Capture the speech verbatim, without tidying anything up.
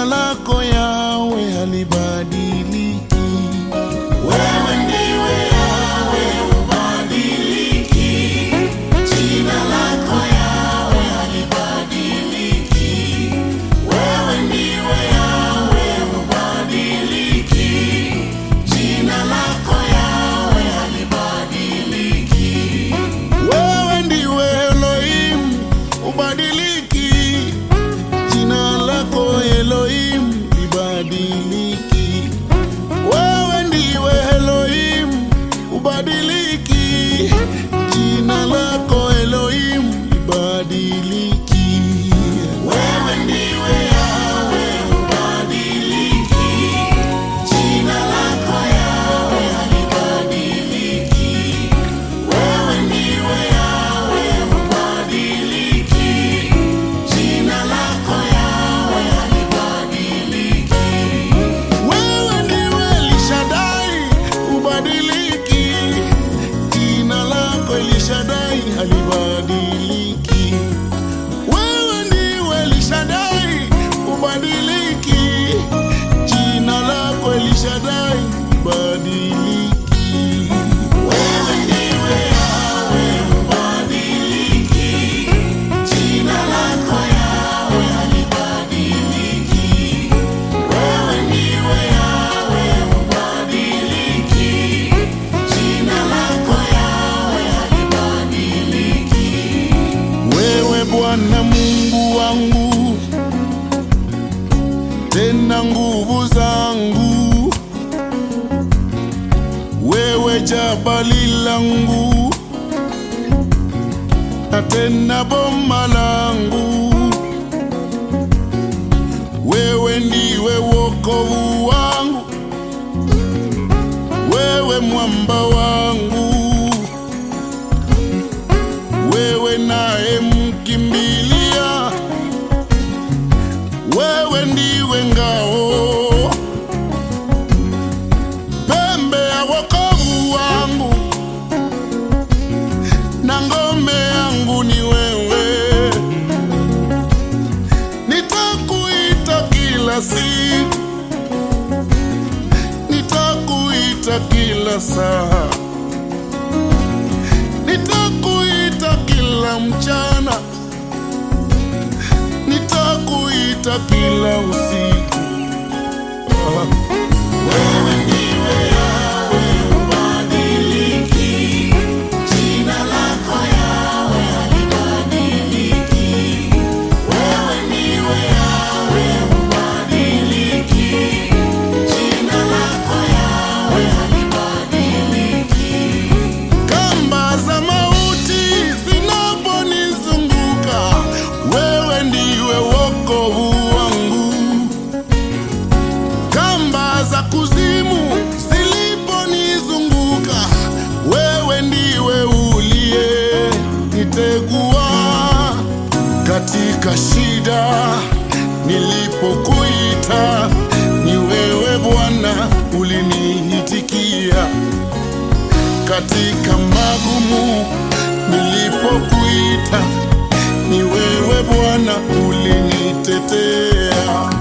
Jina lako Yawe halibadiliki. Wewe ndiwe Yawe, ubadiliki. Jina lako Yawe halibadiliki. Wewe ndiwe Yawe, ubadiliki. Jina lako Yawe halibadiliki. Wewe ndiwe Elohim, ubadiliki. Jina lako Elohim libadiliki. Wewe ndiwe Elohim, ubadiliki. Jina lako Elohim libadiliki. Wewe ndiwe Yawe, ubadiliki. Jina lako Yawe halibadiliki. Wewe ndiwe Yawe, ubadiliki. Jina lako Yawe halibadiliki. Wewe ndiwe Elishadai, ubadiliki. Jina lako Elishadai halibadiliki. Wewe ndiwe Elishadai, ubadiliki. Jina lako Elishadai libadiliki. Wewe ndiwe Yawe, ubadiliki. Jina lako Yawe halibadiliki. Wewe ndiwe Yawe, ubadiliki. Jina lako Yawe halibadiliki. Wewe Bwana Mungu wangu, tena nguvu zangu. Wewe jabali langu, na tena boma langu. Wewe ndiwe wokovu wangu, wewe mwamba wangu. Wewe naye mkimbilia, wewe ndiwe ngao, pembe ya wokovu wangu, na ngome yangu ni wewe. Nitakuita kila siku, nitakuita kila saa, nitakuita kila mchana, nitakuita kila usiku. Ah. Wewe ndiwe Yawe, ubadiliki. Jina lako Yawe halibadiliki. Wewe ndiwe Yawe, ubadiliki. Jina lako Yawe halibadiliki. Kamba za mauti zinaponizunguka, wewe ndiwe wokovu wangu. Kamba za kuzimu ziliponizunguka, wewe ndiwe uliye nitegua. Katika shida nilipokuita, ni wewe Bwana uliniitikia. Katika magumu nilipokuita, ni wewe Bwana ulinitetea.